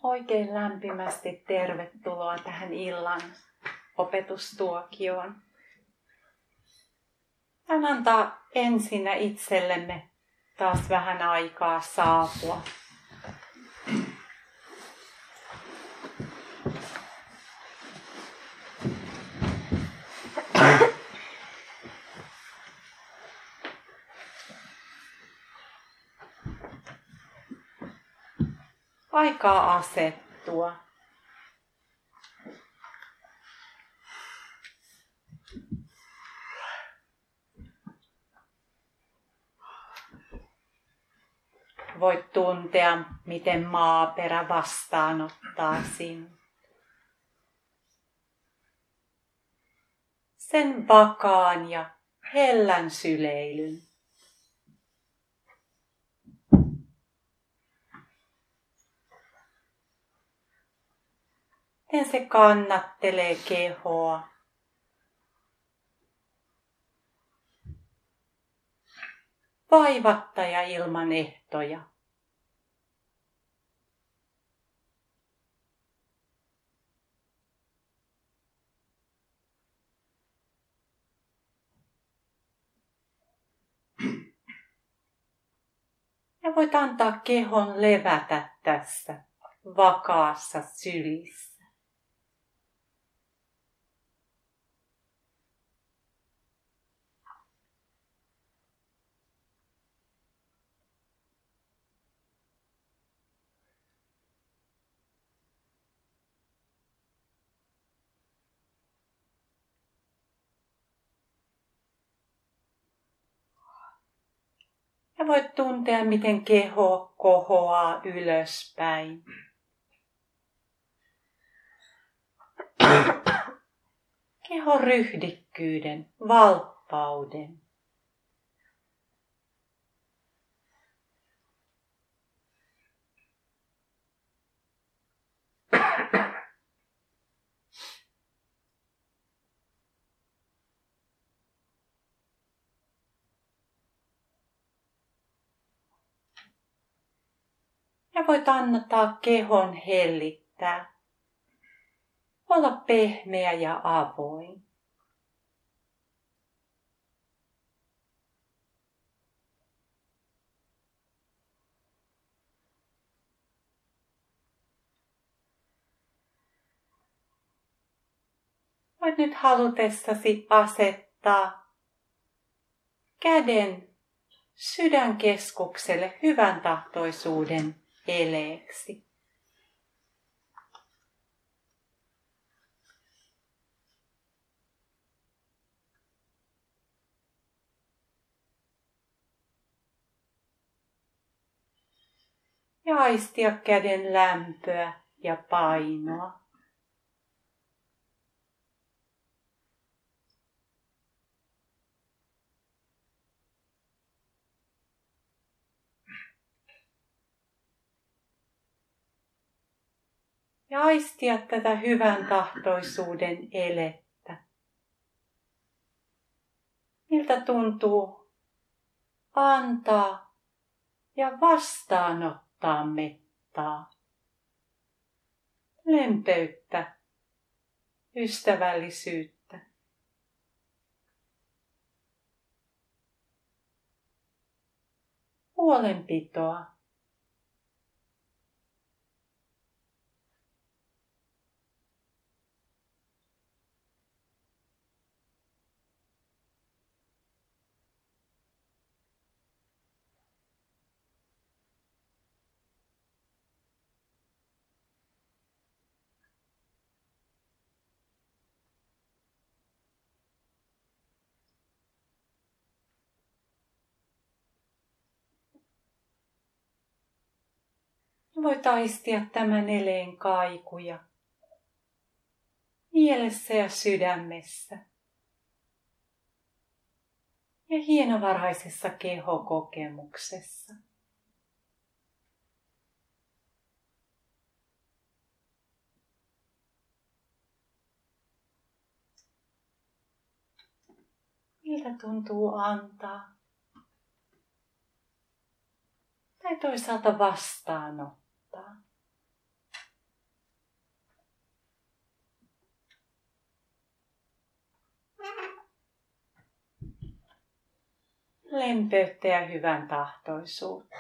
Oikein lämpimästi tervetuloa tähän illan opetustuokioon. Hän antaa ensinnä itsellemme taas vähän aikaa saapua. Aikaa asettua. Voit tuntea, miten maaperä vastaanottaa sinut. Sen vakaan ja hellän syleilyn. Miten se kannattelee kehoa. Vaivatta ja ilman ehtoja. Ja voit antaa kehon levätä tässä vakaassa sylissä. Ja voit tuntea, miten keho kohoaa ylöspäin. Kehon ryhdikkyyden, valppauden. Ja voit antaa kehon hellittää. Olla pehmeä ja avoin. Voit nyt halutessasi asettaa käden sydänkeskukselle hyvän tahtoisuuden eleeksi. Ja aistia käden lämpöä ja painoa. Ja aistia tätä hyvän tahtoisuuden elettä. Miltä tuntuu antaa ja vastaanottaa mettaa, lempeyttä, ystävällisyyttä. Huolenpitoa. Voit aistia tämän eleen kaikuja mielessä ja sydämessä ja hienovaraisessa kehokokemuksessa. Miltä tuntuu antaa tai toisaalta vastaanottaa. lempeyttä ja hyvän tahtoisuutta.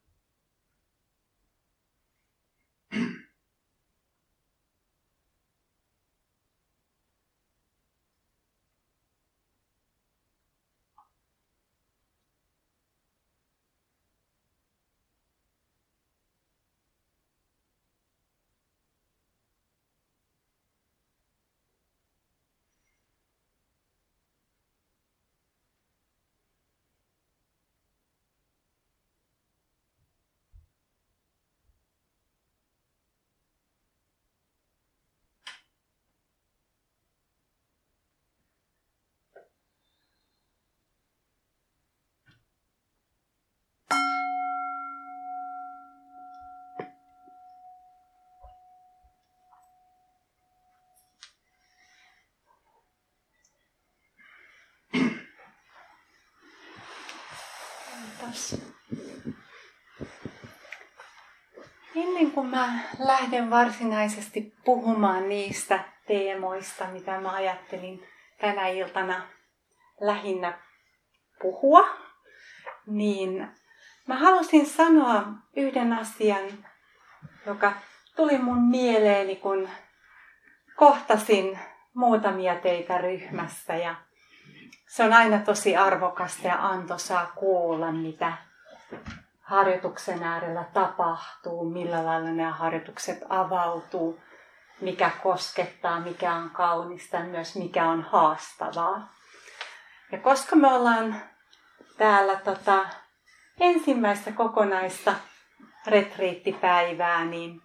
Ennen kuin mä lähden varsinaisesti puhumaan niistä teemoista, mitä mä ajattelin tänä iltana lähinnä puhua, niin mä halusin sanoa yhden asian, joka tuli mun mieleeni, kun kohtasin muutamia teitä ryhmässä. Ja se on aina tosi arvokasta ja antoisaa kuulla, mitä harjoituksen äärellä tapahtuu, millä lailla nämä harjoitukset avautuu, mikä koskettaa, mikä on kaunista ja myös mikä on haastavaa. Ja koska me ollaan täällä ensimmäistä kokonaista retriittipäivää, niin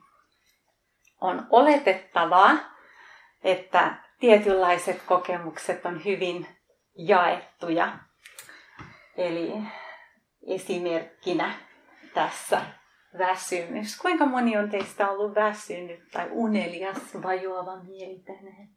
on oletettavaa, että tietynlaiset kokemukset on hyvin jaettuja. Eli esimerkkinä tässä väsymys. Kuinka moni on teistä ollut väsynyt tai unelias, vajoava mieli tänään?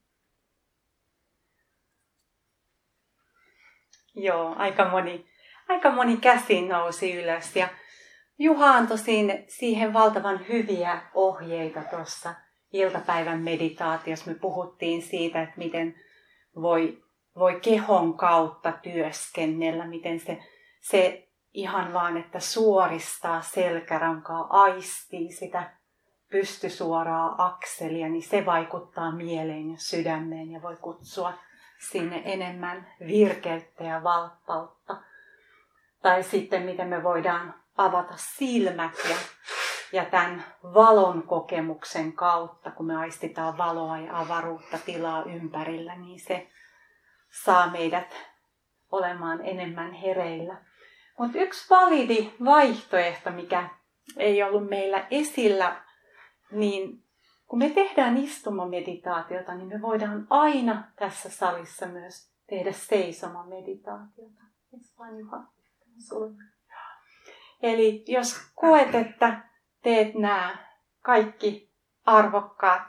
Joo, aika moni käsi nousi ylös. Ja Juha antoi siihen valtavan hyviä ohjeita tuossa iltapäivän meditaatiossa. Me puhuttiin siitä, että miten voi kehon kautta työskennellä, miten se ihan vaan, että suoristaa selkärankaa, aistii sitä pystysuoraa akselia, niin se vaikuttaa mieleen ja sydämeen ja voi kutsua sinne enemmän virkeyttä ja valppautta. Tai sitten miten me voidaan avata silmät ja tämän valon kokemuksen kautta, kun me aistitaan valoa ja avaruutta tilaa ympärillä, niin se saa meidät olemaan enemmän hereillä. Mutta yksi validi vaihtoehto, mikä ei ollut meillä esillä, niin kun me tehdään istumameditaatiota, niin me voidaan aina tässä salissa myös tehdä seisomameditaatiota. Eli jos koet, että teet nämä kaikki arvokkaat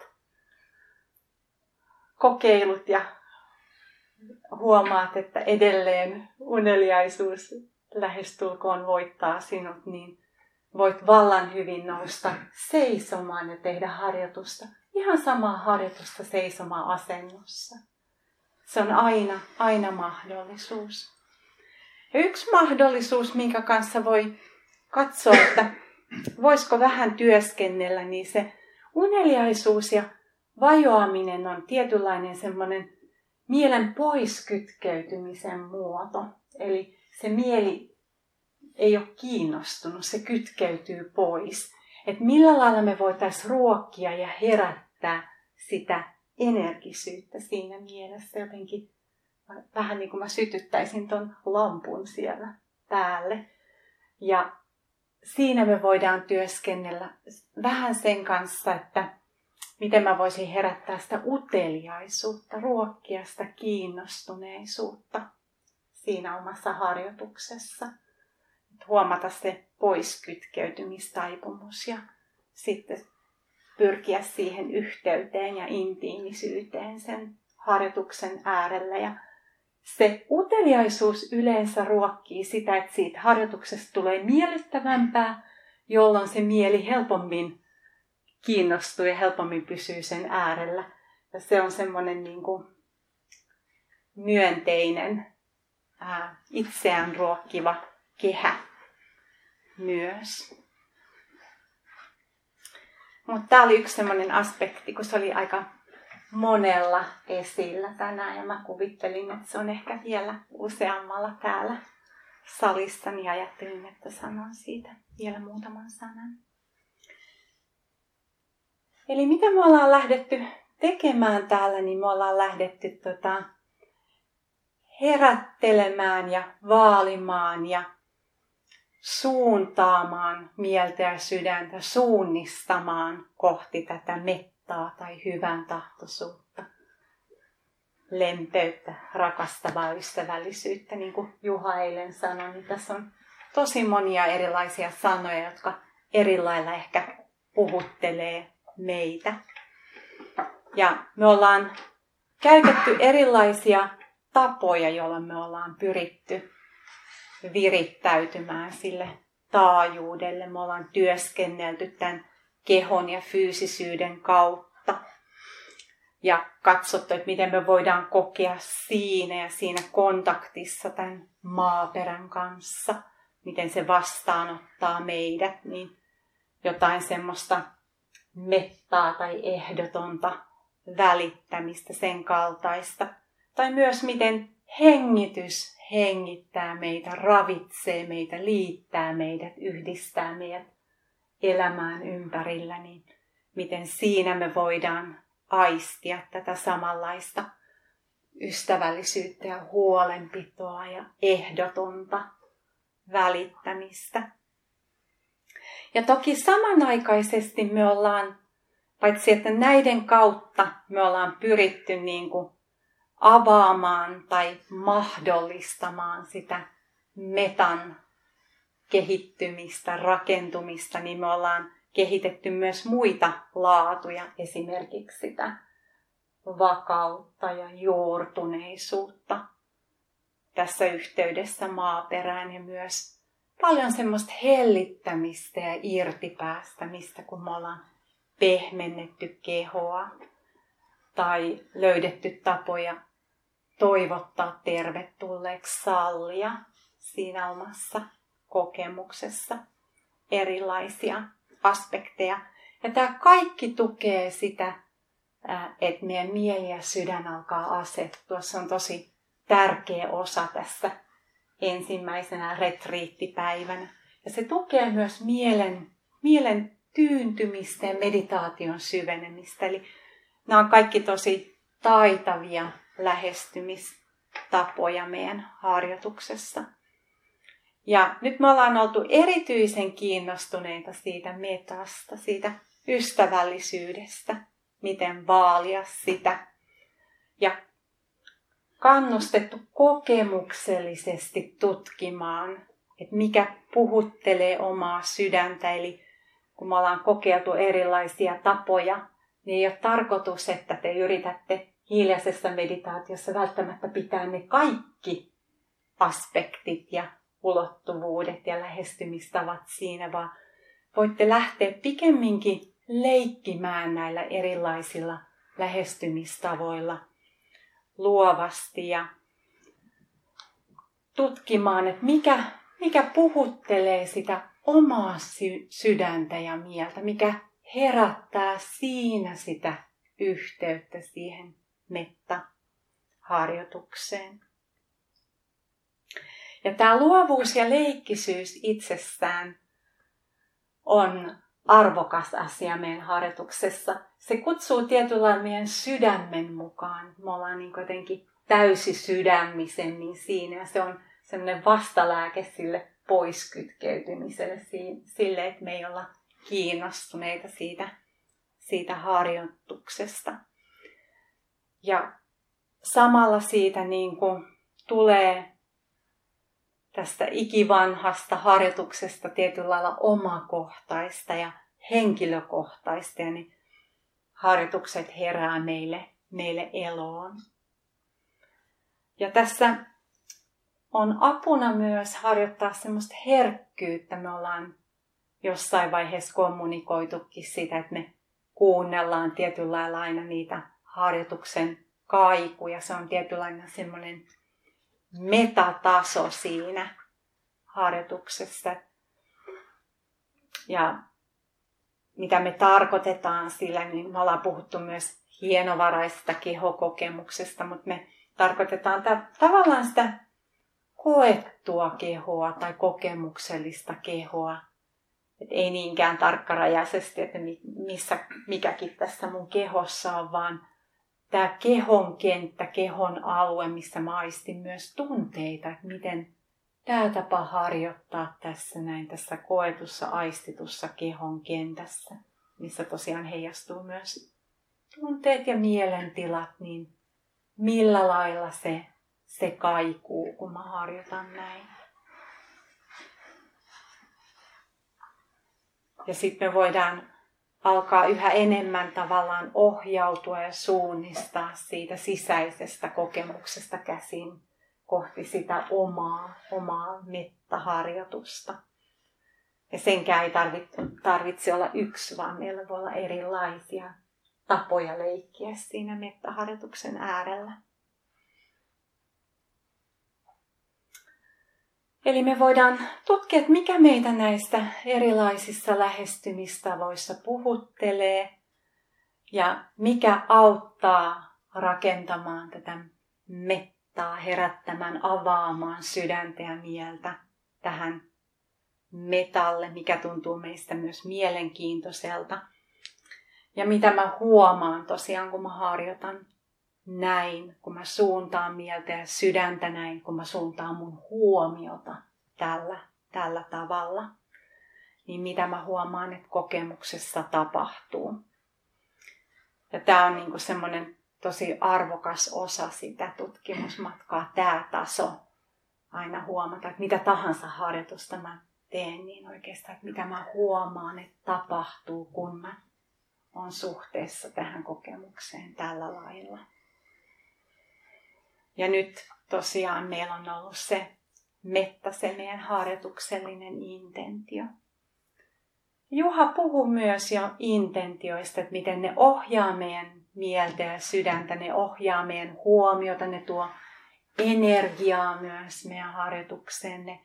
kokeilut ja huomaat, että edelleen uneliaisuus lähestulkoon voittaa sinut, niin voit vallan hyvin nousta seisomaan ja tehdä harjoitusta. Ihan samaa harjoitusta seisoma-asennossa. Se on aina mahdollisuus. Ja yksi mahdollisuus, minkä kanssa voi katsoa, että voisiko vähän työskennellä, niin se uneliaisuus ja vajoaminen on tietynlainen semmoinen mielen poiskytkeytymisen muoto. Eli se mieli ei ole kiinnostunut, se kytkeytyy pois. Että millä lailla me voitaisiin ruokkia ja herättää sitä energisyyttä siinä mielessä jotenkin. Vähän niin kuin mä sytyttäisin ton lampun siellä päälle. Ja siinä me voidaan työskennellä vähän sen kanssa, että miten mä voisin herättää sitä uteliaisuutta, ruokkia sitä kiinnostuneisuutta siinä omassa harjoituksessa. Huomata se poiskytkeytymistaipumus ja sitten pyrkiä siihen yhteyteen ja intiimisyyteen sen harjoituksen äärellä. Ja se uteliaisuus yleensä ruokkii sitä, että siitä harjoituksesta tulee miellyttävämpää, jolloin se mieli helpommin kiinnostuu ja helpommin pysyy sen äärellä. Ja se on semmoinen niin kuin myönteinen itseään ruokkiva kehä myös. Mutta tämä oli yksi sellainen aspekti, kun se oli aika monella esillä tänään. Ja mä kuvittelin, että se on ehkä vielä useammalla täällä salissa, niin ajattelin, että sanon siitä vielä muutaman sanan. Eli mitä me ollaan lähdetty tekemään täällä, niin me ollaan lähdetty herättelemään ja vaalimaan ja suuntaamaan mieltä ja sydäntä, suunnistamaan kohti tätä mettaa tai hyvän tahtoisuutta, lempeyttä, rakastavaa ystävällisyyttä. Niin kuin Juha eilen sanoi, niin tässä on tosi monia erilaisia sanoja, jotka eri lailla ehkä puhuttelee meitä. Ja me ollaan käytetty erilaisia tapoja, joilla me ollaan pyritty virittäytymään sille taajuudelle. Me ollaan työskennelty tämän kehon ja fyysisyyden kautta ja katsottu, että miten me voidaan kokea siinä ja siinä kontaktissa tämän maaperän kanssa, miten se vastaanottaa meidät, niin jotain semmoista mettaa tai ehdotonta välittämistä, sen kaltaista. Tai myös miten hengitys hengittää meitä, ravitsee meitä, liittää meidät, yhdistää meidät elämään ympärillä, niin miten siinä me voidaan aistia tätä samanlaista ystävällisyyttä ja huolenpitoa ja ehdotonta välittämistä. Ja toki samanaikaisesti me ollaan, paitsi että näiden kautta me ollaan pyritty niin kuin avaamaan tai mahdollistamaan sitä metan kehittymistä, rakentumista, niin me ollaan kehitetty myös muita laatuja, esimerkiksi sitä vakautta ja juurtuneisuutta tässä yhteydessä maaperään ja myös paljon semmoista hellittämistä ja irtipäästämistä, kun me ollaan pehmennetty kehoa tai löydetty tapoja toivottaa tervetulleeksi, sallia siinä omassa kokemuksessa erilaisia aspekteja. Ja tämä kaikki tukee sitä, että meidän mieli ja sydän alkaa asettua. Se on tosi tärkeä osa tässä ensimmäisenä retriittipäivänä. Ja se tukee myös mielen tyyntymistä ja meditaation syvenemistä. Eli nämä on kaikki tosi taitavia lähestymistapoja meidän harjoituksessa. Ja nyt me ollaan oltu erityisen kiinnostuneita siitä metasta, siitä ystävällisyydestä, miten vaalia sitä. Ja kannustettu kokemuksellisesti tutkimaan, että mikä puhuttelee omaa sydäntä. Eli kun me ollaan kokeiltu erilaisia tapoja, niin ei ole tarkoitus, että te yritätte hiljaisessa meditaatiossa välttämättä pitää ne kaikki aspektit ja ulottuvuudet ja lähestymistavat siinä, vaan voitte lähteä pikemminkin leikkimään näillä erilaisilla lähestymistavoilla luovasti ja tutkimaan, että mikä puhuttelee sitä omaa sydäntä ja mieltä, mikä herättää siinä sitä yhteyttä siihen mettaharjoitukseen. Ja tämä luovuus ja leikkisyys itsessään on arvokas asia meidän harjoituksessa. Se kutsuu tietyllä lailla meidän sydämen mukaan. Me ollaan niin jotenkin täysi sydämisemmin siinä ja se on sellainen vastalääke sille poiskytkeytymiselle, sille, että me ei olla kiinnostuneita siitä harjoituksesta. Ja samalla siitä niin kuin tulee tästä ikivanhasta harjoituksesta tietyllä lailla omakohtaista ja henkilökohtaista. Ja ne harjoitukset herää meille eloon. Ja tässä on apuna myös harjoittaa semmoista herkkyyttä. Me ollaan jossain vaiheessa kommunikoitukin sitä, että me kuunnellaan tietyllä lailla aina niitä harjoituksen kaikuja. Se on tietynlainen semmoinen metataso siinä harjoituksessa. Ja mitä me tarkoitetaan sillä, niin me ollaan puhuttu myös hienovaraisesta kehokokemuksesta, mutta me tarkoitetaan tavallaan sitä koettua kehoa tai kokemuksellista kehoa. Et ei niinkään tarkkarajaisesti, että mikäkin tässä mun kehossa on, vaan tämä kehon kenttä, kehon alue, missä mä aistin myös tunteita, että miten tämä tapa harjoittaa tässä koetussa, aistitussa kehon kentässä, missä tosiaan heijastuu myös tunteet ja mielentilat, niin millä lailla se kaikuu, kun mä harjoitan näin. Ja sitten me voidaan alkaa yhä enemmän tavallaan ohjautua ja suunnistaa siitä sisäisestä kokemuksesta käsin kohti sitä omaa mettaharjoitusta. Ja senkään ei tarvitse olla yksi, vaan meillä voi olla erilaisia tapoja leikkiä siinä mettaharjoituksen äärellä. Eli me voidaan tutkia, että mikä meitä näistä erilaisissa lähestymistavoissa puhuttelee ja mikä auttaa rakentamaan tätä mettaa, herättämään, avaamaan sydäntä ja mieltä tähän metalle, mikä tuntuu meistä myös mielenkiintoiselta. Ja mitä mä huomaan tosiaan, kun mä harjoitan näin, kun mä suuntaan mieltä ja sydäntä näin, kun mä suuntaan mun huomiota tällä tavalla, niin mitä mä huomaan, että kokemuksessa tapahtuu. Ja tää on niinku semmoinen tosi arvokas osa sitä tutkimusmatkaa, tää taso. Aina huomata, että mitä tahansa harjoitusta mä teen, niin oikeastaan, että mitä mä huomaan, että tapahtuu, kun mä oon suhteessa tähän kokemukseen tällä lailla. Ja nyt tosiaan meillä on ollut se meidän harjoituksellinen intentio. Juha puhui myös jo intentioista, että miten ne ohjaa meidän mieltä ja sydäntä, ne ohjaa meidän huomiota, ne tuo energiaa myös meidän harjoitukseen, ne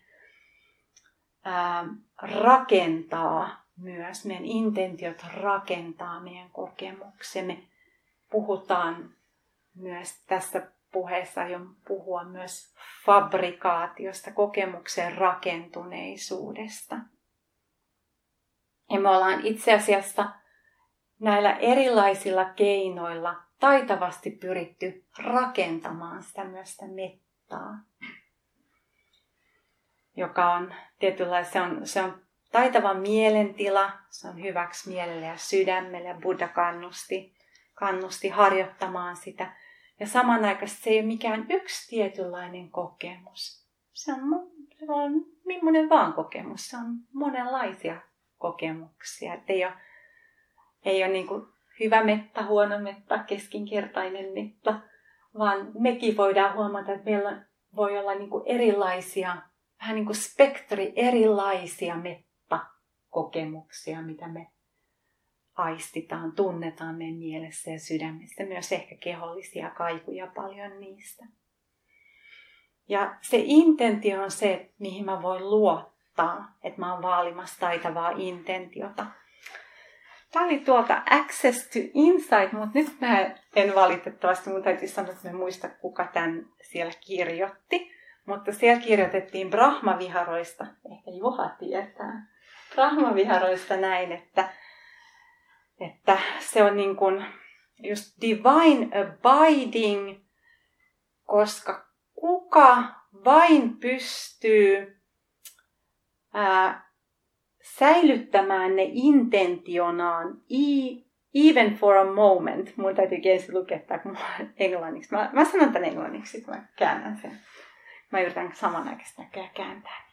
rakentaa myös, meidän intentiot rakentaa meidän kokemuksia. Me puhutaan myös tässä puheessa aion puhua myös fabrikaatiosta, kokemuksen rakentuneisuudesta. Ja me ollaan itse asiassa näillä erilaisilla keinoilla taitavasti pyritty rakentamaan sitä myös sitä mettaa, joka on tietynlainen, se on taitava mielentila, se on hyväksi mielelle ja sydämelle, ja Buddha kannusti harjoittamaan sitä. Ja samanaikaisesti se ei ole mikään yksi tietynlainen kokemus. Se on millainen vaan kokemus. Se on monenlaisia kokemuksia. Et ei ole niin kuin hyvä metta, huono metta, keskinkertainen metta, vaan mekin voidaan huomata, että meillä voi olla niin kuin erilaisia, vähän niin kuin spektri erilaisia mettakokemuksia, mitä me aistitaan, tunnetaan meidän mielessä ja sydämessä, myös ehkä kehollisia kaikuja paljon niistä. Ja se intentio on se, mihin mä voin luottaa, että mä oon vaalimassa taitavaa intentiota. Tämä oli tuolta Access to Insight, mutta nyt mä en valitettavasti, mun täytyy sanoa, että mä en muista, kuka tämän siellä kirjoitti. Mutta siellä kirjoitettiin Brahmaviharoista, ehkä Juha tietää, Brahmaviharoista näin, että se on niin kuin just divine abiding, koska kuka vain pystyy säilyttämään ne intentionaan even for a moment. Mun täytyy ensin lukea tämä englanniksi. Mä sanon tämän englanniksi, kun mä käännän sen. Mä yritän samanaikaisesti kääntää.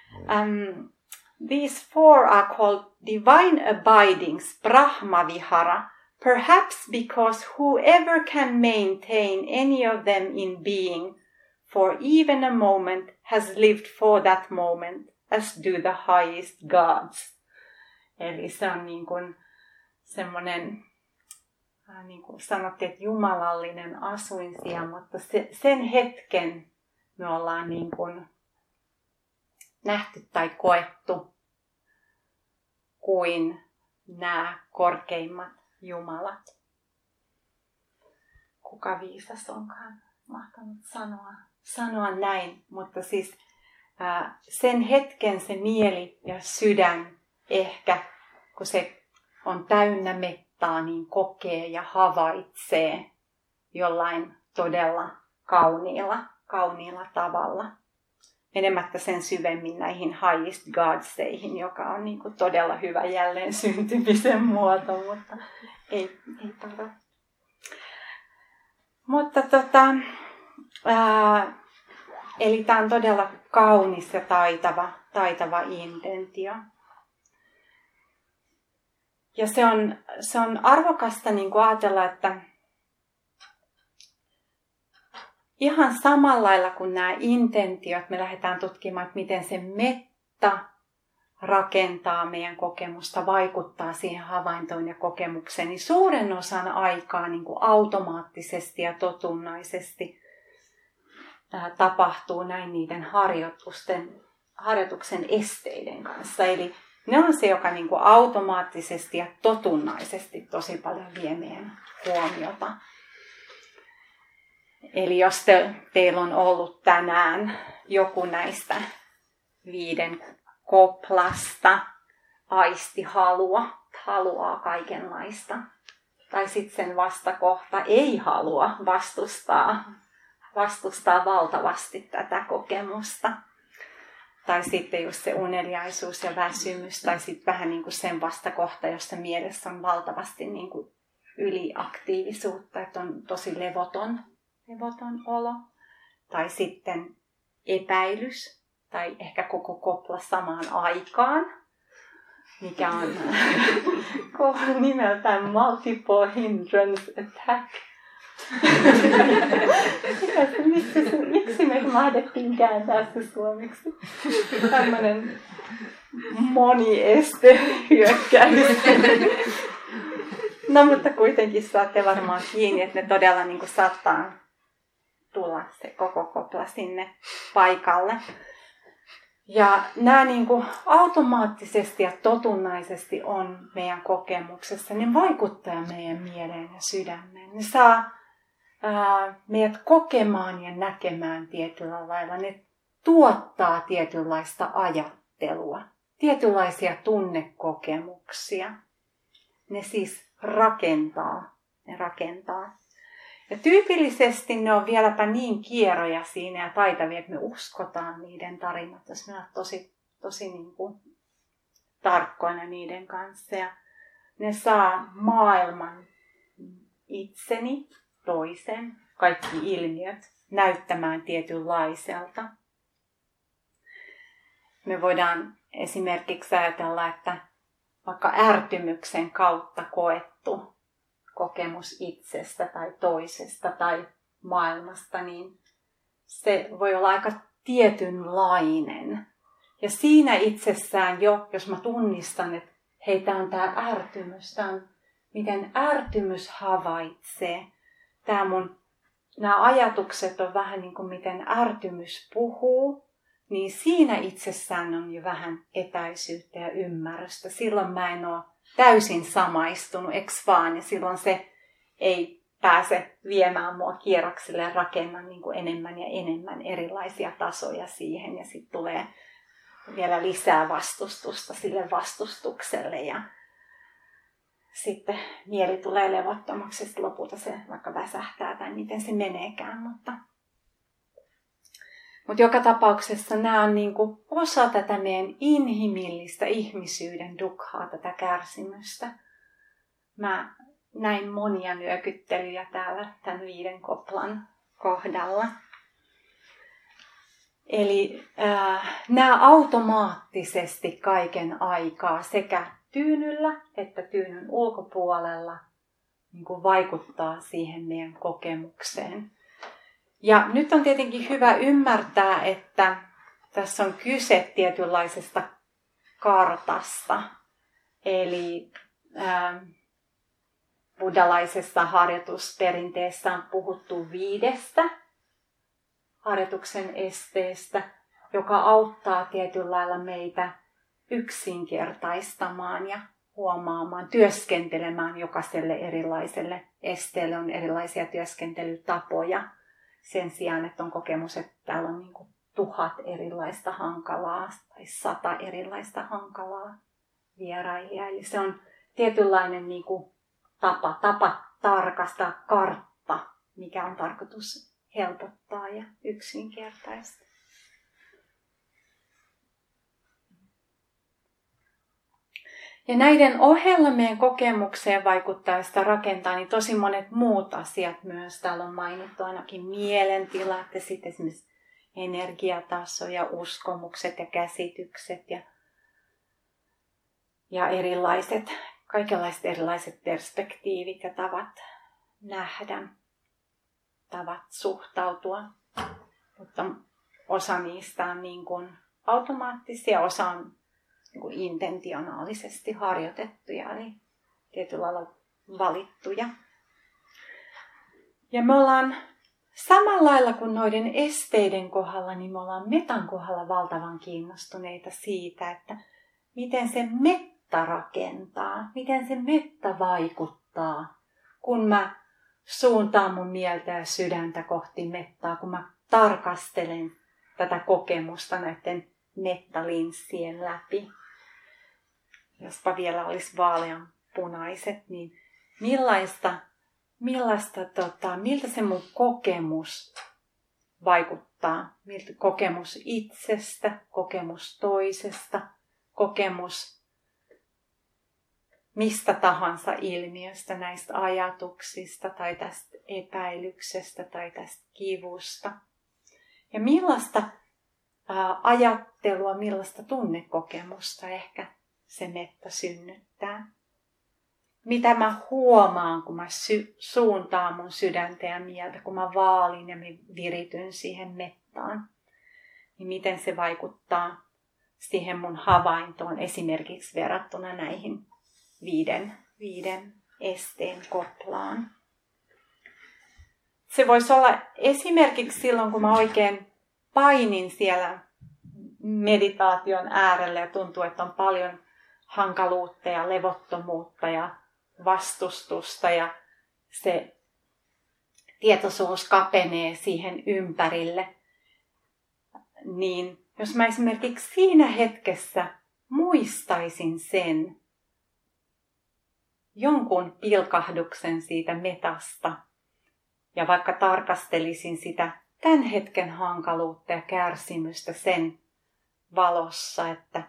These four are called divine abidings, Brahmavihara, perhaps because whoever can maintain any of them in being for even a moment has lived for that moment, as do the highest gods. Eli se on niin kuin semmoinen, niin kuin sanottiin, että jumalallinen asuinsija, mutta sen hetken me ollaan niin kuin nähty tai koettu kuin nämä korkeimmat jumalat. Kuka viisas onkaan mahtanut sanoa näin, mutta siis sen hetken se mieli ja sydän ehkä, kun se on täynnä mettaa, niin kokee ja havaitsee jollain todella kauniilla tavalla. Menemättä sen syvemmin näihin highest godseihin, joka on niin kuin todella hyvä jälleen syntymisen muoto, mutta ei tarvitse. Mutta eli tämä on todella kaunis ja taitava intentio. Ja se on arvokasta niin kuin ajatella, että ihan samalla lailla kuin nämä intentiot, me lähdetään tutkimaan, että miten se metta rakentaa meidän kokemusta, vaikuttaa siihen havaintoon ja kokemukseen, niin suuren osan aikaa niin kuin automaattisesti ja totunnaisesti tapahtuu näin niiden harjoituksen esteiden kanssa. Eli ne on se, joka niin kuin automaattisesti ja totunnaisesti tosi paljon vie meidän huomiota. Eli jos teillä on ollut tänään joku näistä 5 koplasta, haluaa kaikenlaista. Tai sitten sen vastakohta ei halua, vastustaa valtavasti tätä kokemusta. Tai sitten just se uneliaisuus ja väsymys, tai sitten vähän niin kuin sen vastakohta, jossa mielessä on valtavasti niin kuin yliaktiivisuutta, että on tosi levoton olo. Tai sitten epäilys, tai ehkä koko kopla samaan aikaan, mikä on nimeltään multiple hindrance attack. Miksi me mahdettiin kääntää se suomeksi? Tämmöinen moniestehyökkäys. No mutta kuitenkin saatte varmaan kiinni, että ne todella niin kuin saattaa tulla se koko kopla sinne paikalle. Ja nämä niin kuin automaattisesti ja totunnaisesti on meidän kokemuksessa. Ne vaikuttaa meidän mieleen ja sydämeen. Ne saa meidät kokemaan ja näkemään tietyllä lailla. Ne tuottaa tietynlaista ajattelua, tietynlaisia tunnekokemuksia. Ne siis rakentaa. Ja tyypillisesti ne on vieläpä niin kieroja siinä ja taitavia, että me uskotaan niiden tarinat, jos me ollaan tosi niin kuin tarkkoina niiden kanssa. Ja ne saa maailman, itseni, toisen, kaikki ilmiöt näyttämään tietynlaiselta. Me voidaan esimerkiksi ajatella, että vaikka ärtymyksen kautta koettu kokemus itsestä tai toisesta tai maailmasta, niin se voi olla aika tietynlainen. Ja siinä itsessään jo, jos mä tunnistan, että hei, tää on tää ärtymys, tää on miten ärtymys havaitsee. Nämä ajatukset on vähän niin kuin miten ärtymys puhuu, niin siinä itsessään on jo vähän etäisyyttä ja ymmärrystä. Silloin mä en ole täysin samaistunut, eks vaan? Ja silloin se ei pääse viemään mua kierroksille ja rakennan niin kuin enemmän ja enemmän erilaisia tasoja siihen. Ja sitten tulee vielä lisää vastustusta sille vastustukselle. Ja sitten mieli tulee levottomaksi, sitten lopulta se vaikka väsähtää tai miten se meneekään. Mutta joka tapauksessa nämä on niin kuin osa tätä meidän inhimillistä ihmisyyden dukhaa, tätä kärsimystä. Mä näin monia nyökyttelyjä täällä tämän 5 koplan kohdalla. Eli nämä automaattisesti kaiken aikaa sekä tyynyllä että tyynyn ulkopuolella niin kuin vaikuttaa siihen meidän kokemukseen. Ja nyt on tietenkin hyvä ymmärtää, että tässä on kyse tietynlaisesta kartasta. Eli buddhalaisessa harjoitusperinteessä on puhuttu 5 harjoituksen esteestä, joka auttaa tietyllä lailla meitä yksinkertaistamaan ja huomaamaan, työskentelemään jokaiselle erilaiselle esteelle. On erilaisia työskentelytapoja sen sijaan, että on kokemus, että täällä on niin kuin 1000 erilaista hankalaa tai 100 erilaista hankalaa vierailijaa. Eli se on tietynlainen niin kuin tapa tarkastaa kartta, mikä on tarkoitus helpottaa ja yksinkertaista. Ja näiden ohella meidän kokemukseen vaikuttaa ja sitä rakentaa niin tosi monet muut asiat myös. Täällä on mainittu ainakin mielentilat ja sitten esimerkiksi energiataso ja uskomukset ja käsitykset ja kaikenlaiset erilaiset perspektiivit ja tavat nähdä, tavat suhtautua. Mutta osa niistä on niin kuin automaattisia, osa on niin kuin intentionaalisesti harjoitettuja, eli tietyllä lailla valittuja. Ja me ollaan samalla lailla kuin noiden esteiden kohdalla, niin me ollaan metan kohdalla valtavan kiinnostuneita siitä, että miten se metta rakentaa, miten se metta vaikuttaa, kun mä suuntaan mun mieltä ja sydäntä kohti mettaa, kun mä tarkastelen tätä kokemusta näiden mettalinssien läpi. Jospa vielä olisi vaaleanpunaiset, niin miltä se mun kokemus vaikuttaa? Miltä kokemus itsestä, kokemus toisesta, kokemus mistä tahansa ilmiöstä, näistä ajatuksista tai tästä epäilyksestä tai tästä kivusta. Ja millaista ajattelua, millaista tunnekokemusta ehkä se metta synnyttää. Mitä mä huomaan, kun mä suuntaan mun sydäntä ja mieltä, kun mä vaalin ja mä virityn siihen mettaan. Niin miten se vaikuttaa siihen mun havaintoon esimerkiksi verrattuna näihin viiden esteen koplaan. Se voisi olla esimerkiksi silloin, kun mä oikein painin siellä meditaation äärellä ja tuntuu, että on paljon hankaluutta ja levottomuutta ja vastustusta ja se tietoisuus kapenee siihen ympärille. Niin jos mä esimerkiksi siinä hetkessä muistaisin sen jonkun pilkahduksen siitä metasta ja vaikka tarkastelisin sitä tämän hetken hankaluutta ja kärsimystä sen valossa, että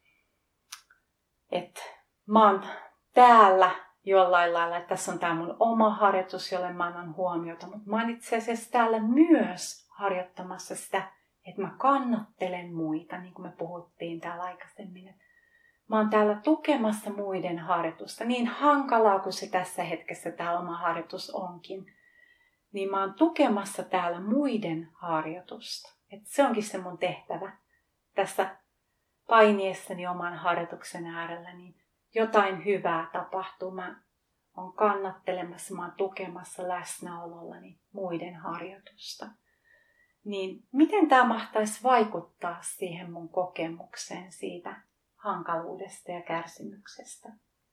mä oon täällä jollain lailla, että tässä on tää mun oma harjoitus, jolle mä annan huomiota, mutta mä oon itse asiassa täällä myös harjoittamassa sitä, että mä kannattelen muita, niin kuin me puhuttiin täällä aikaisemmin. Että mä oon täällä tukemassa muiden harjoitusta, niin hankalaa kuin se tässä hetkessä tää oma harjoitus onkin. Niin mä oon tukemassa täällä muiden harjoitusta. Et se onkin se mun tehtävä tässä painiessani oman harjoituksen äärellä, niin jotain hyvää tapahtuu. Mä oon kannattelemassa, mä oon tukemassa läsnäolollani muiden harjoitusta. Niin miten tämä mahtaisi vaikuttaa siihen mun kokemukseen siitä hankaluudesta ja kärsimyksestä?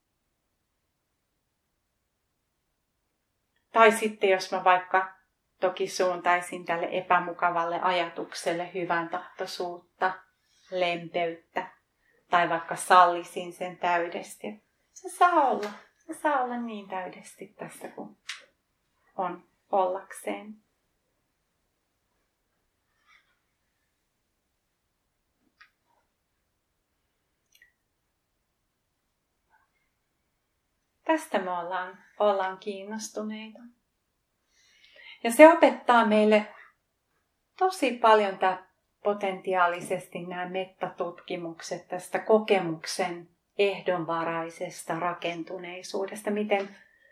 Tai sitten jos mä vaikka toki suuntaisin tälle epämukavalle ajatukselle hyvän tahtoisuutta, lempeyttä tai vaikka sallisin sen täydesti. Se saa olla niin täydesti tässä kuin on ollakseen. Tästä me ollaan kiinnostuneita. Ja se opettaa meille tosi paljon potentiaalisesti nämä mettatutkimukset tästä kokemuksen ehdonvaraisesta rakentuneisuudesta. Miten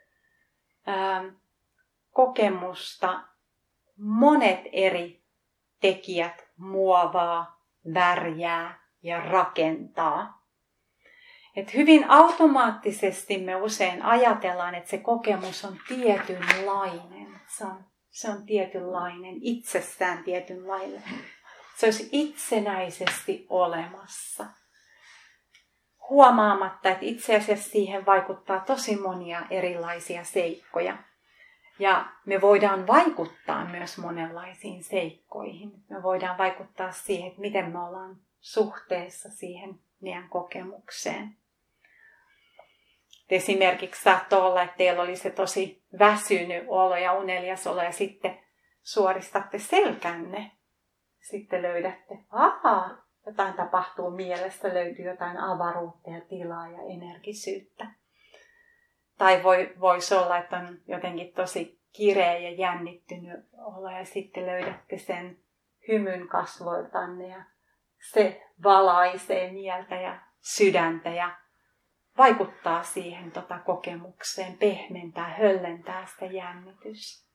kokemusta monet eri tekijät muovaa, värjää ja rakentaa. Et hyvin automaattisesti me usein ajatellaan, että se kokemus on tietynlainen. se on tietynlainen, itsessään tietynlainen. Se olisi itsenäisesti olemassa. Huomaamatta, että itse asiassa siihen vaikuttaa tosi monia erilaisia seikkoja. Ja me voidaan vaikuttaa myös monenlaisiin seikkoihin. Me voidaan vaikuttaa siihen, että miten me ollaan suhteessa siihen meidän kokemukseen. Esimerkiksi saattoi olla, että teillä oli se tosi väsynyt olo ja unelias olo ja sitten suoristatte selkänne. Sitten löydätte, jotain tapahtuu mielessä, löytyy jotain avaruutta ja tilaa ja energisyyttä. Tai voisi olla, että on jotenkin tosi kireä ja jännittynyt olo ja sitten löydätte sen hymyn kasvoiltanne ja se valaisee mieltä ja sydäntä ja vaikuttaa siihen kokemukseen, pehmentää, höllentää sitä jännitystä.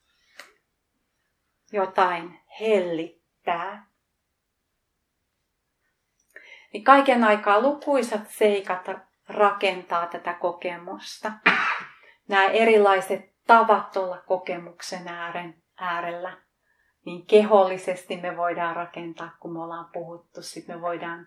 Jotain hellittää. Niin kaiken aikaa lukuisat seikat rakentaa tätä kokemusta. Nämä erilaiset tavat olla kokemuksen äärellä. Niin kehollisesti me voidaan rakentaa, kun me ollaan puhuttu. Sitten me voidaan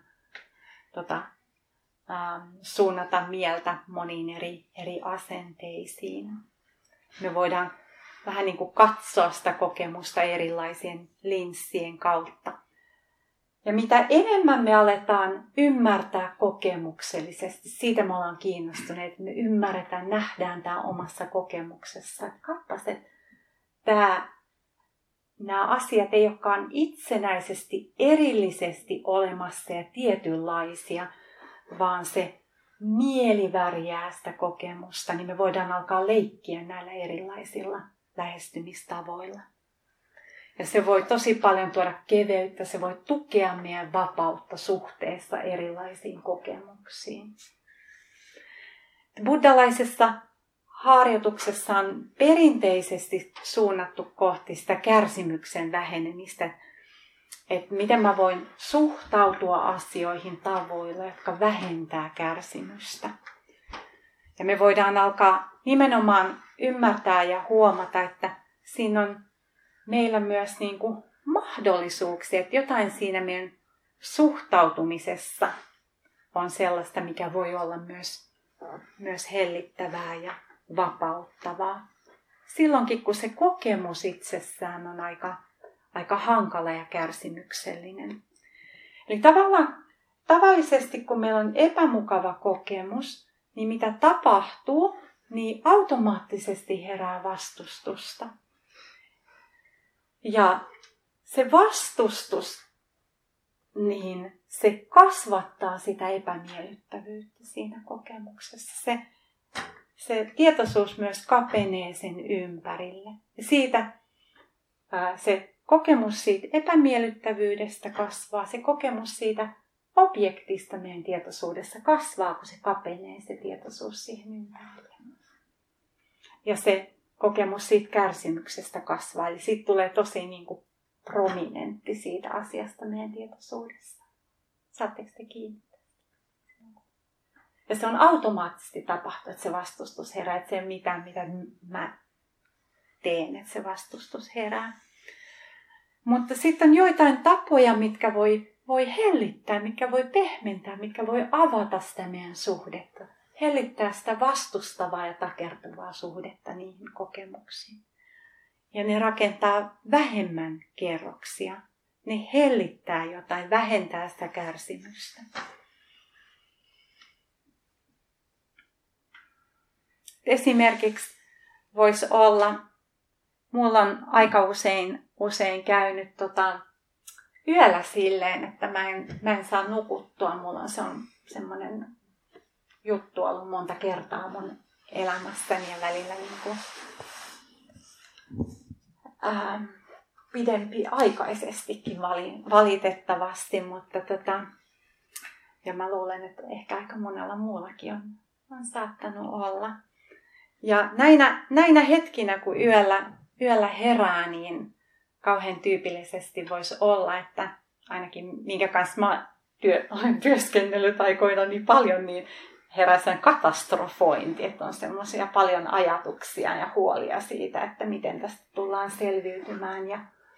suunnata mieltä moniin eri asenteisiin. Me voidaan vähän niin kuin katsoa sitä kokemusta erilaisien linssien kautta. Ja mitä enemmän me aletaan ymmärtää kokemuksellisesti, siitä me ollaan kiinnostuneet, että me ymmärretään, nähdään tämä omassa kokemuksessa. Kappas, että nämä asiat ei olekaan itsenäisesti, erillisesti olemassa ja tietynlaisia, vaan se mieli värjää sitä kokemusta, niin me voidaan alkaa leikkiä näillä erilaisilla lähestymistavoilla. Ja se voi tosi paljon tuoda keveyttä, se voi tukea meidän vapautta suhteessa erilaisiin kokemuksiin. Buddhalaisessa harjoituksessa on perinteisesti suunnattu kohti sitä kärsimyksen vähenemistä, että miten mä voin suhtautua asioihin tavoilla, jotka vähentää kärsimystä. Ja me voidaan alkaa nimenomaan ymmärtää ja huomata, että siinä on meillä myös niin kuin mahdollisuuksia, että jotain siinä meidän suhtautumisessa on sellaista, mikä voi olla myös hellittävää ja vapauttavaa. Silloinkin, kun se kokemus itsessään on aika hankala ja kärsimyksellinen. Eli tavallisesti, kun meillä on epämukava kokemus, niin mitä tapahtuu, niin automaattisesti herää vastustusta. Ja se vastustus, niin se kasvattaa sitä epämiellyttävyyttä siinä kokemuksessa. Se tietoisuus myös kapenee sen ympärille. Ja siitä se kokemus siitä epämiellyttävyydestä kasvaa, se kokemus siitä objektista meidän tietoisuudessa kasvaa, kun se kapenee se tietoisuus siihen ympärille. Ja se kokemus siitä kärsimyksestä kasvaa, eli siitä tulee tosi niin kuin prominentti siitä asiasta meidän tietoisuudessa. Saatteko te kiinni? Ja se on automaattisesti tapahtunut, että se vastustus herää, että se ei ole mitään, mitä mä teen, että se vastustus herää. Mutta sitten on joitain tapoja, mitkä voi hellittää, mitkä voi pehmentää, mitkä voi avata sitä meidän suhdetta. Hellittää sitä vastustavaa ja takertuvaa suhdetta niihin kokemuksiin. Ja ne rakentaa vähemmän kerroksia. Ne hellittää jotain, vähentää sitä kärsimystä. Esimerkiksi voisi olla, mulla on aika usein käynyt yöllä silleen, että mä en saa nukuttua. Mulla on semmoinen juttu ollut monta kertaa mun elämässäni ja välillä pidempi aikaisestikin valitettavasti, mutta ja mä luulen, että ehkä aika monella muullakin on saattanut olla. Ja näinä hetkinä, kun yöllä herää, niin kauhean tyypillisesti voisi olla, että ainakin minkä kanssa mä olen työskennellyt aikoina niin paljon, niin heräsen katastrofointi, että on semmoisia paljon ajatuksia ja huolia siitä, että miten tästä tullaan selviytymään.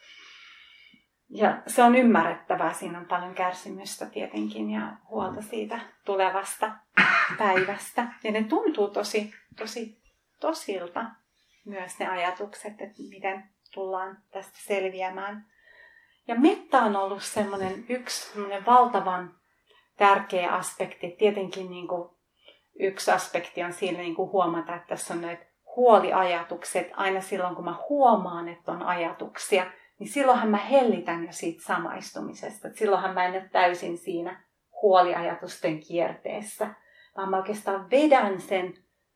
Ja se on ymmärrettävää, siinä on paljon kärsimystä tietenkin ja huolta siitä tulevasta päivästä. Ja ne tuntuu tosilta myös ne ajatukset, että miten tullaan tästä selviämään. Ja metta on ollut yksi valtavan tärkeä aspekti. Tietenkin niin kuin yksi aspekti on siinä niin kuin huomata, että tässä on näitä huoliajatukset. Aina silloin, kun mä huomaan, että on ajatuksia, niin silloinhan mä hellitän jo siitä samaistumisesta. Et silloinhan mä en ole täysin siinä huoliajatusten kierteessä, vaan mä oikeastaan vedän sen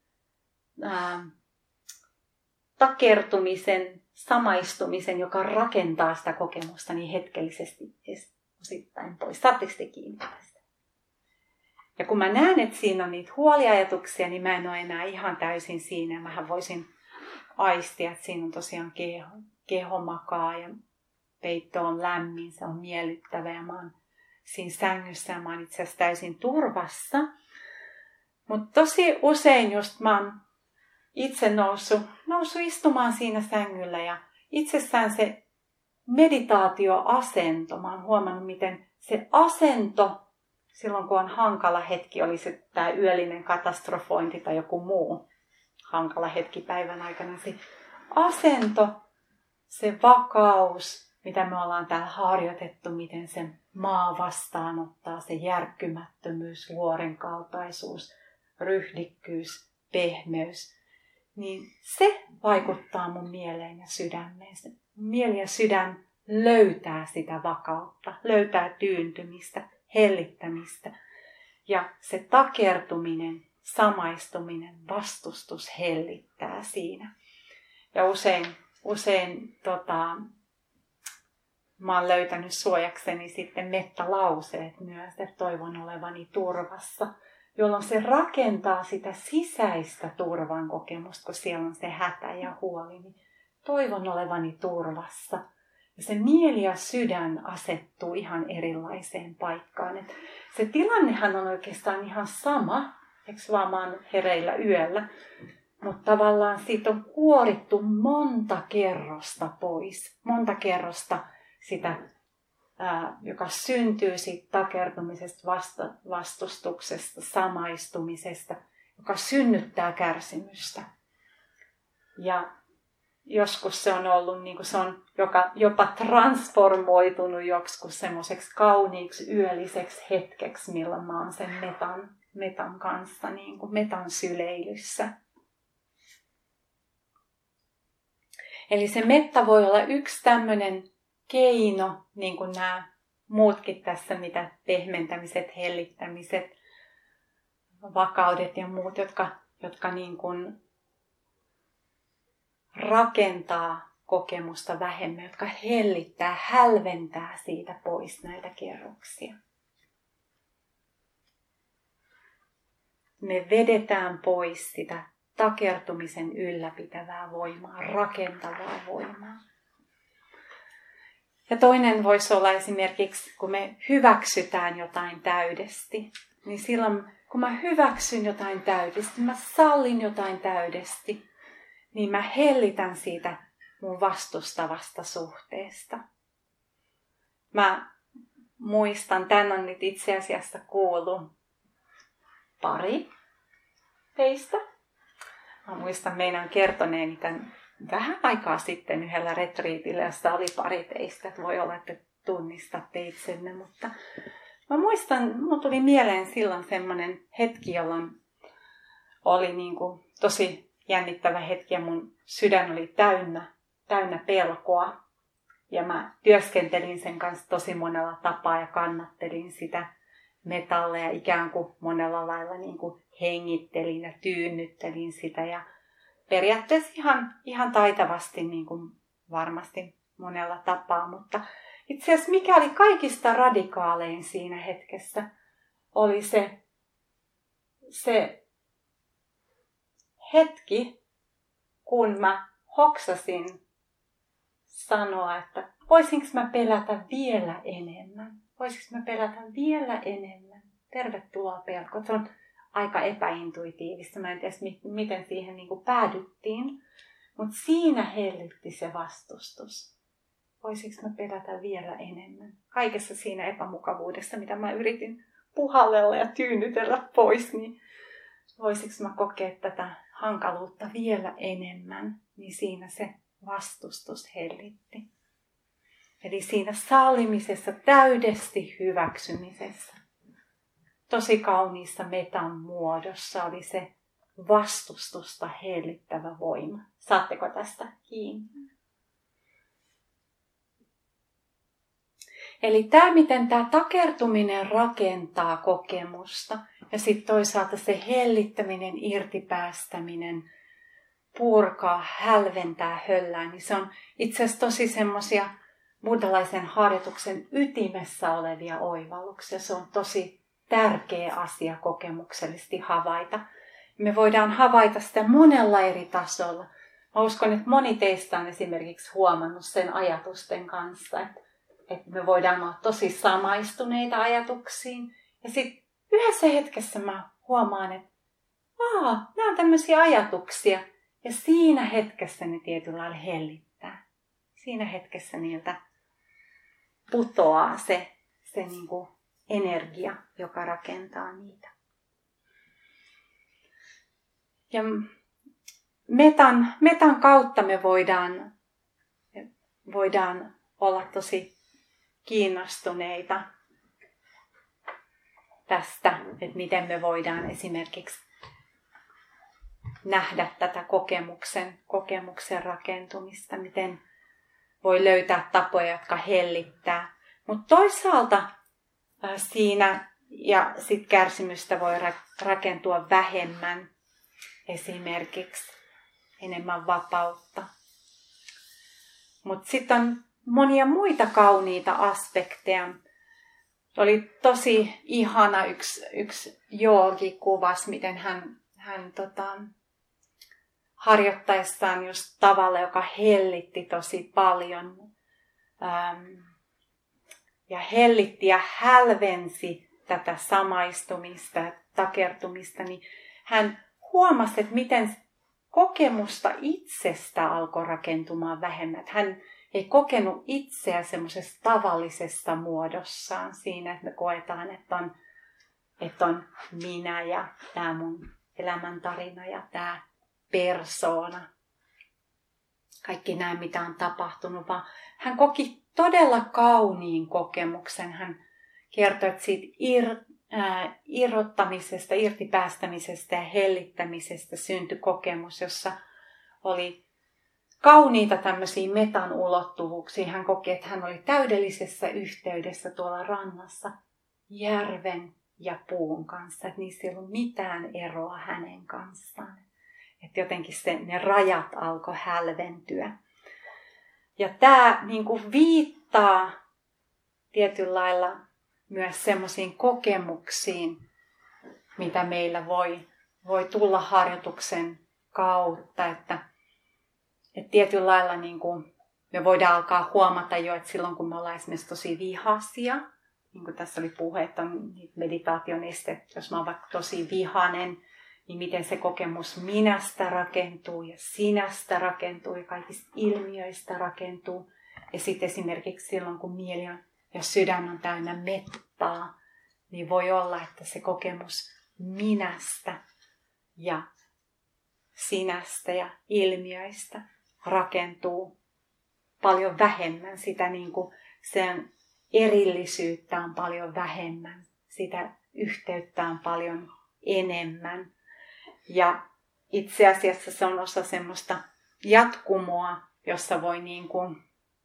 takertumisen, samaistumisen, joka rakentaa sitä kokemusta niin hetkellisesti osittain pois. Saatteko te kiinni tästä? Ja kun mä näen, että siinä on niitä huoliajatuksia, niin mä en ole enää ihan täysin siinä. Mähän voisin aistia, että siinä on tosiaan keho makaa ja peitto on lämmin, se on miellyttävä ja mä oon siinä sängyssä ja mä oon itse asiassa täysin turvassa. Mutta tosi usein just mä oon itse noussut istumaan siinä sängyllä ja itsessään se meditaatioasento, mä oon huomannut miten se asento, silloin kun on hankala hetki, oli se tämä yöllinen katastrofointi tai joku muu hankala hetki päivän aikana, se asento, se vakaus, mitä me ollaan täällä harjoitettu, miten se maa vastaanottaa, se järkkymättömyys, vuorenkaltaisuus, ryhdikkyys, pehmeys, niin se vaikuttaa mun mieleen ja sydämeen. Mieli ja sydän löytää sitä vakautta, löytää tyyntymistä, hellittämistä. Ja se takertuminen, samaistuminen, vastustus hellittää siinä. Ja usein mä oon löytänyt suojakseni sitten mettalauseet myös, että toivon olevani turvassa, jolloin se rakentaa sitä sisäistä turvan kokemusta, kun siellä on se hätä ja huoli, niin toivon olevani turvassa. Ja se mieli ja sydän asettuu ihan erilaiseen paikkaan. Et se tilannehan on oikeastaan ihan sama, eikö vaan mä oon hereillä yöllä, mutta tavallaan siitä on kuorittu monta kerrosta pois. Monta kerrosta sitä, joka syntyy siitä takertumisesta, vastustuksesta, samaistumisesta, joka synnyttää kärsimystä. Ja joskus se on ollut, niin kuin se on jopa transformoitunut joskus semmoiseksi kauniiksi yölliseksi hetkeksi, milloin mä oon sen metan kanssa, niin kuin metan syleilyssä. Eli se metta voi olla yksi tämmöinen keino, niin kuin nämä muutkin tässä, mitä pehmentämiset, hellittämiset, vakaudet ja muut, jotka niin kuin rakentaa kokemusta vähemmän, jotka hellittää, hälventää siitä pois näitä kerroksia. Me vedetään pois sitä takertumisen ylläpitävää voimaa, rakentavaa voimaa. Ja toinen voisi olla esimerkiksi, kun me hyväksytään jotain täydesti, niin silloin kun mä hyväksyn jotain täydesti, mä sallin jotain täydesti, niin mä hellitän siitä mun vastustavasta suhteesta. Mä muistan, tän on nyt itse asiassa kuullut pari teistä. Mä muistan meidän kertoneeni tämän vähän aikaa sitten yhdellä retriitillä, jossa oli pari teistä. Että voi olla, että tunnistatte itsenne, mutta mä muistan, mun tuli mieleen silloin semmoinen hetki, jolloin oli niin kuin tosi jännittävä hetki ja mun sydän oli täynnä pelkoa. Ja mä työskentelin sen kanssa tosi monella tapaa ja kannattelin sitä metallia ikään kuin monella lailla niin kuin hengittelin ja tyynnyttelin sitä ja periaatteessa ihan taitavasti niin kuin varmasti monella tapaa, mutta itse asiassa mikä oli kaikista radikaalein siinä hetkessä oli se hetki, kun mä hoksasin sanoa, että voisinko mä pelätä vielä enemmän? Voisinko mä pelätä vielä enemmän? Tervetuloa pelko. Se on aika epäintuitiivista. Mä en tiedä, miten siihen niin kuin päädyttiin. Mutta siinä hellitti se vastustus. Voisinko mä pelätä vielä enemmän? Kaikessa siinä epämukavuudessa, mitä mä yritin puhallella ja tyynnytellä pois, niin voisinko mä kokea tätä hankaluutta vielä enemmän? Niin siinä se vastustus hellitti. Eli siinä sallimisessa, täydesti hyväksymisessä, tosi kauniissa metan muodossa oli se vastustusta hellittävä voima. Saatteko tästä kiinni? Eli miten tämä takertuminen rakentaa kokemusta ja sitten toisaalta se hellittäminen, irtipäästäminen, purkaa, hälventää, höllää, niin se on itse asiassa tosi semmoisia buddhalaisen harjoituksen ytimessä olevia oivalluksia. Se on tosi tärkeä asia kokemuksellisesti havaita. Me voidaan havaita sitä monella eri tasolla. Mä uskon, että moni teistä on esimerkiksi huomannut sen ajatusten kanssa, että me voidaan olla tosi samaistuneita ajatuksiin. Ja sitten yhdessä hetkessä mä huomaan, että nämä on tämmöisiä ajatuksia. Ja siinä hetkessä ne tietyllä lailla hellittää. Siinä hetkessä niiltä putoaa se niin kuin energia, joka rakentaa niitä. Ja metan kautta me voidaan olla tosi kiinnostuneita tästä, että miten me voidaan esimerkiksi nähdä tätä kokemuksen rakentumista, miten voi löytää tapoja, jotka hellittää. Mutta toisaalta siinä ja sit kärsimystä voi rakentua vähemmän, esimerkiksi enemmän vapautta. Mutta sitten on monia muita kauniita aspekteja. Oli tosi ihana yksi joogi kuvasi, miten hän harjoittaessaan just tavalla, joka hellitti tosi paljon ja hellitti ja hälvensi tätä samaistumista ja takertumista, niin hän huomasi, että miten kokemusta itsestä alkoi rakentumaan vähemmän. Hän ei kokenut itseä semmoisessa tavallisessa muodossaan siinä, että me koetaan, että on minä ja tämä mun elämäntarina ja tämä persoona. Kaikki nämä, mitä on tapahtunut, vaan hän koki todella kauniin kokemuksen. Hän kertoi, että siitä irrottamisesta, irtipäästämisestä ja hellittämisestä syntyi kokemus, jossa oli kauniita tämmöisiä metan ulottuvuuksia. Hän koki, että hän oli täydellisessä yhteydessä tuolla rannassa järven ja puun kanssa. Että niissä ei ollut mitään eroa hänen kanssaan. Että jotenkin ne rajat alkoi hälventyä. Ja tämä niin kuin viittaa tietyllä lailla myös semmoisiin kokemuksiin, mitä meillä voi tulla harjoituksen kautta. Että tietyllä lailla niin kuin me voidaan alkaa huomata jo, että silloin kun me ollaan esimerkiksi tosi vihaisia, niin kuin tässä oli puhe, että on meditaation este, jos mä oon vaikka tosi vihainen, niin miten se kokemus minästä rakentuu ja sinästä rakentuu ja kaikista ilmiöistä rakentuu. Ja sitten esimerkiksi silloin, kun mieli on ja sydän on täynnä mettaa, niin voi olla, että se kokemus minästä ja sinästä ja ilmiöistä rakentuu paljon vähemmän. Sitä niin kuin sen erillisyyttä on paljon vähemmän. Sitä yhteyttä on paljon enemmän. Ja itse asiassa se on osa semmoista jatkumoa, jossa voi niin kuin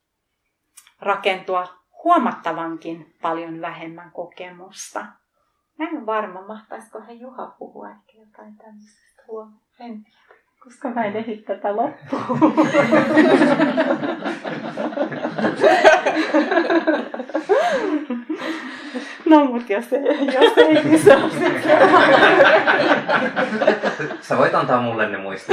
rakentua huomattavankin paljon vähemmän kokemusta. Mä en ole varma, mahtaisiko he Juha puhua ehkä jotain tämmöisestä huomioon, koska mä en ehdi tätä loppuun. No mut jos ei niin se on sitten. Sä voit antaa mulle ne muistot.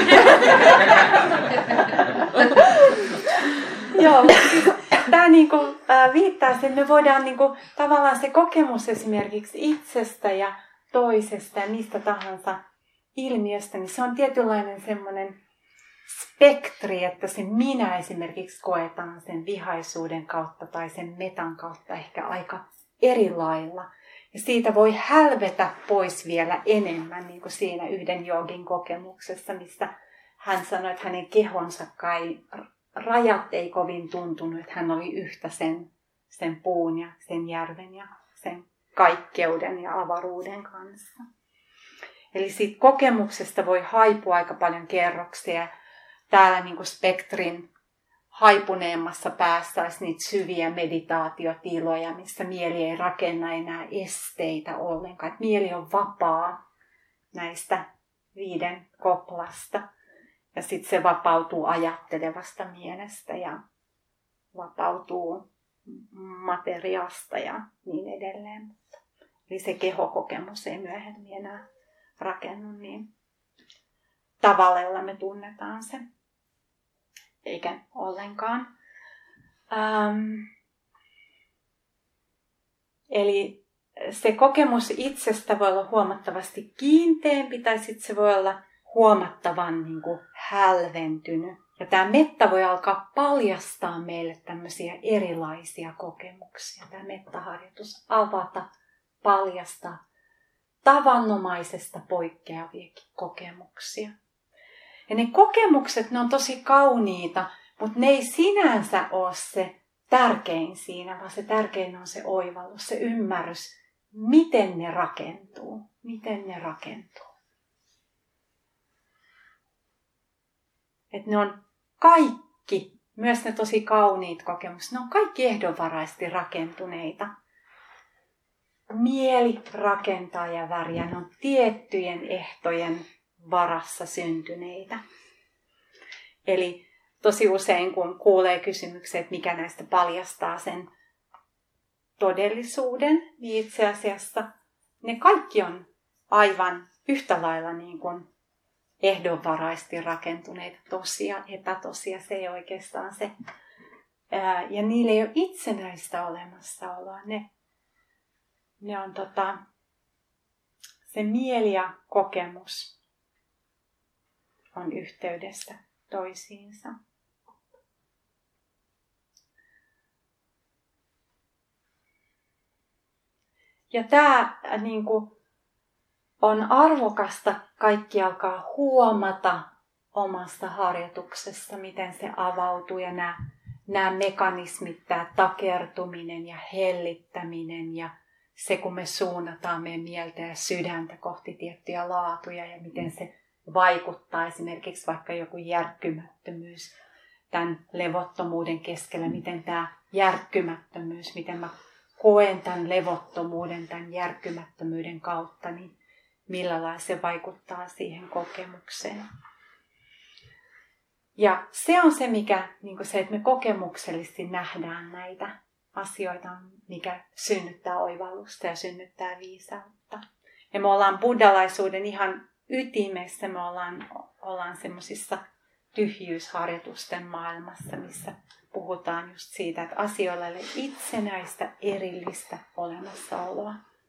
Joo, tämä niinku, viittaa siihen, että me voidaan niinku, tavallaan se kokemus esimerkiksi itsestä ja toisesta ja mistä tahansa ilmiöstä, niin se on tietynlainen semmoinen spektri, että se minä esimerkiksi koetaan sen vihaisuuden kautta tai sen metan kautta ehkä aika eri lailla. Ja siitä voi hälvetä pois vielä enemmän, niin kuin siinä yhden joogin kokemuksessa, mistä hän sanoi, että hänen kehonsa kai rajat ei kovin tuntunut, että hän oli yhtä sen puun ja sen järven ja sen kaikkeuden ja avaruuden kanssa. Eli siitä kokemuksesta voi haipua aika paljon kerroksia. Täällä niin kuin spektrin haipuneemmassa päässä olisi niitä syviä meditaatiotiloja, missä mieli ei rakenna enää esteitä ollenkaan. Että mieli on vapaa näistä 5 koplasta. Ja sitten se vapautuu ajattelevasta mielestä ja vapautuu materiasta ja niin edelleen. Eli se kehokokemus ei myöhemmin enää rakennu niin tavalla, jolla me tunnetaan se. Eikä ollenkaan. Eli se kokemus itsestä voi olla huomattavasti kiinteämpi tai sitten se voi olla huomattavan niin kuin hälventynyt. Ja tämä metta voi alkaa paljastaa meille tämmöisiä erilaisia kokemuksia. Tämä mettaharjoitus avata, paljastaa tavanomaisesta poikkeaviakin kokemuksia. Ja ne kokemukset, ne on tosi kauniita, mutta ne ei sinänsä ole se tärkein siinä, vaan se tärkein on se oivallus, se ymmärrys, miten ne rakentuu. Miten ne rakentuu. Että ne on kaikki, myös ne tosi kauniit kokemukset, ne on kaikki ehdonvaraisesti rakentuneita. Mieli rakentaa ja väriä, ne on tiettyjen ehtojen varassa syntyneitä. Eli tosi usein, kun kuulee kysymyksiä, että mikä näistä paljastaa sen todellisuuden, niin itse asiassa ne kaikki on aivan yhtä lailla niin kuin ehdonvaraisesti rakentuneita tosia, epätosia, se ei oikeastaan se. Ja niillä ei ole itsenäistä olemassaoloa. Ne on se mieli ja kokemus on yhteydessä toisiinsa. Ja tämä niin kuin on arvokasta, kaikki alkaa huomata omasta harjoituksesta, miten se avautuu ja nämä mekanismit, tämä takertuminen ja hellittäminen ja se, kun me suunnataan meidän mieltä ja sydäntä kohti tiettyjä laatuja ja miten se vaikuttaa esimerkiksi vaikka joku järkkymättömyys tämän levottomuuden keskellä, miten tämä järkkymättömyys, miten mä koen tämän levottomuuden, tämän järkkymättömyyden kautta, niin millä lailla se vaikuttaa siihen kokemukseen. Ja se on se, niin kuin se, että me kokemuksellisesti nähdään näitä asioita, mikä synnyttää oivallusta ja synnyttää viisautta. Ja me ollaan buddhalaisuuden ihan ytimessä, me ollaan semmoisissa tyhjyysharjoitusten maailmassa, missä puhutaan just siitä, että asioilla ei ole itsenäistä, erillistä olemassaoloa.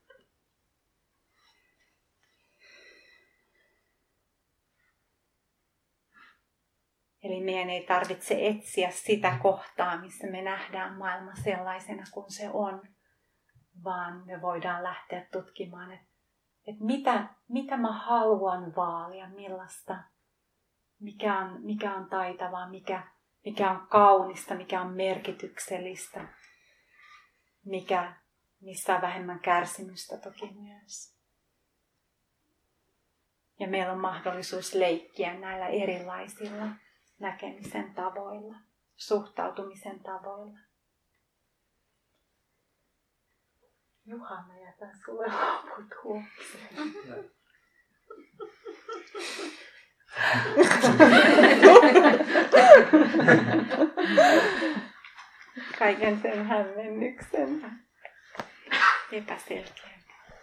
Eli meidän ei tarvitse etsiä sitä kohtaa, missä me nähdään maailma sellaisena kuin se on, vaan me voidaan lähteä tutkimaan, että mitä mä haluan vaalia, millaista, mikä on taitavaa, mikä on kaunista, mikä on merkityksellistä, missä on vähemmän kärsimystä toki myös. Ja meillä on mahdollisuus leikkiä näillä erilaisilla näkemisen tavoilla, suhtautumisen tavoilla. Juha, mä jätän sulle loput huomiseen. Kaiken sen hämmennyksen epäselkeän.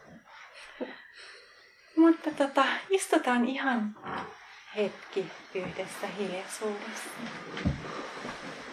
Mutta istutaan ihan hetki yhdessä hiljaisuudessa.